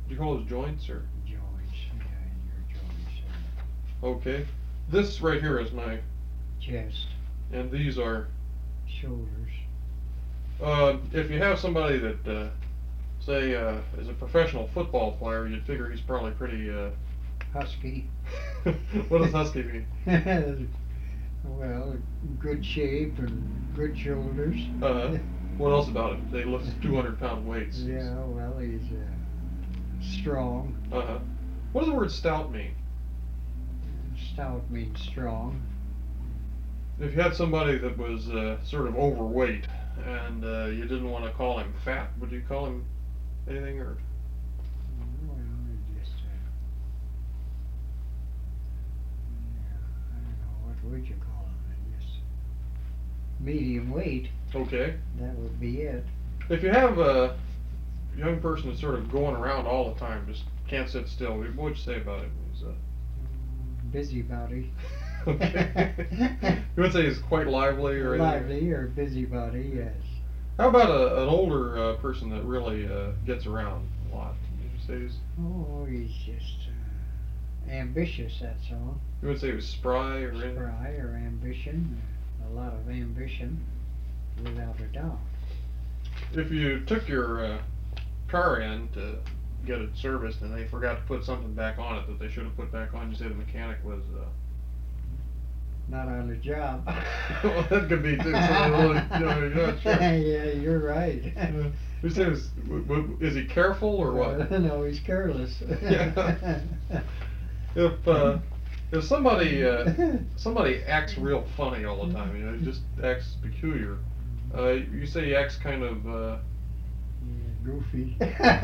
do you call those joints or? Joints, yeah, in your joints. Okay. This right here is my, Chest, and these are, shoulders. if you have somebody that, say, is a professional football player, you'd figure he's probably pretty, Husky. what does husky mean? Well, good shape and good shoulders. What else about it? They lift 200-pound weights. Yeah, well, he's strong. What does the word stout mean? Stout means strong. If you had somebody that was sort of overweight and you didn't want to call him fat, would you call him anything or? Well, just yeah, I don't know, what would you call him? I guess medium weight. Okay. That would be it. If you have a young person that's sort of going around all the time, just can't sit still, what would you say about him? He's Busybody. okay. You would say he's quite lively or anything? Lively or busybody, yes. How about an older person that really gets around a lot? Would you say he's? Oh, he's just ambitious, that's all. You would say he was spry or anything? Spry or ambition. A lot of ambition, without a doubt. If you took your car in to get it serviced and they forgot to put something back on it that they should have put back on, you say the mechanic was not on the job. well, that could be too. So really, you're not sure. Yeah, you're right. You say is he careful or what? No, he's careless. Yeah. If somebody acts real funny all the time, he just acts peculiar. You say he acts kind of goofy.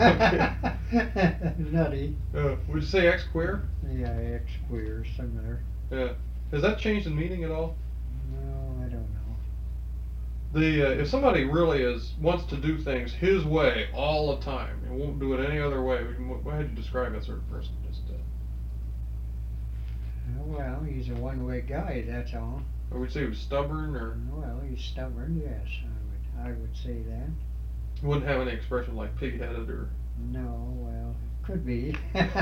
Nutty. Would you say acts queer? Yeah, acts queer, similar. Yeah. Has that changed in meaning at all? No, I don't know. If somebody really wants to do things his way all the time and won't do it any other way, how would you describe that sort of person? Just well, he's a one-way guy, that's all. or would you say he was stubborn or? Well, he's stubborn, yes. I would say that. Wouldn't have any expression like pig-headed or? No, well, could be.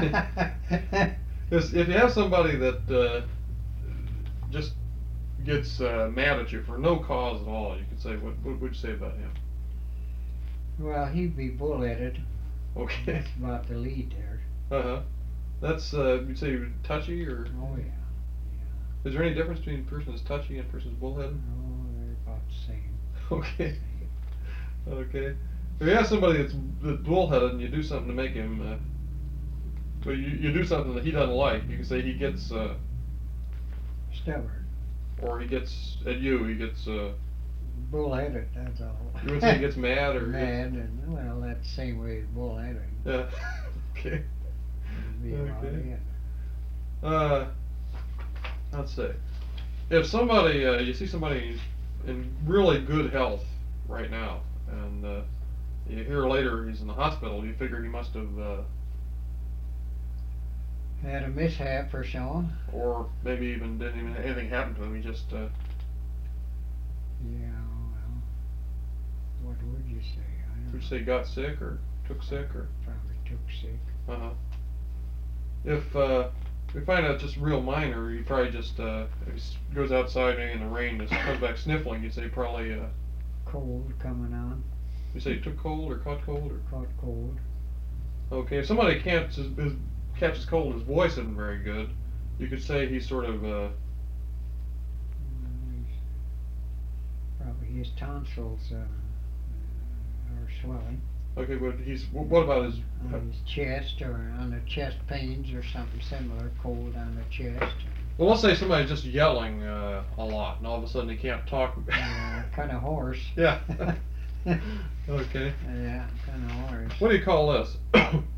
If you have somebody that just gets mad at you for no cause at all, you could say, what would you say about him? Well, he'd be bullheaded. Okay. That's about the lead there. That's you'd say touchy or? Oh yeah. Is there any difference between a person that's touchy and a person that's bullheaded? Oh, they're about the same. Okay. Okay. If you have somebody that's bullheaded and you do something to make him, well, you do something that he doesn't like, you can say he gets, stubborn. or he gets, at you, he gets, bullheaded, that's all. You would say he gets mad or? Mad, and well, that's the same way as bullheaded. Yeah. Okay. Okay. Let's see. If somebody, you see somebody in really good health right now, and you hear later he's in the hospital, you figure he must have, had a mishap or so. or maybe even didn't even anything happen to him. He just. Yeah. Well, what would you say? I don't Would you know. say got sick or took sick or? Probably took sick. If we find out just real minor, he probably just if he goes outside maybe in the rain, just comes back sniffling. You say probably. Cold coming on. You say he took cold or caught cold or? Caught cold. Okay, if somebody catches cold, his voice isn't very good. You could say he's sort of. Probably his tonsils are swelling. Okay, but what about his? On his chest or on the chest pains or something similar, cold on the chest. Well, let's say somebody's just yelling a lot, and all of a sudden he can't talk. Kind of hoarse. Yeah. Okay. Yeah, kind of hoarse. What do you call this?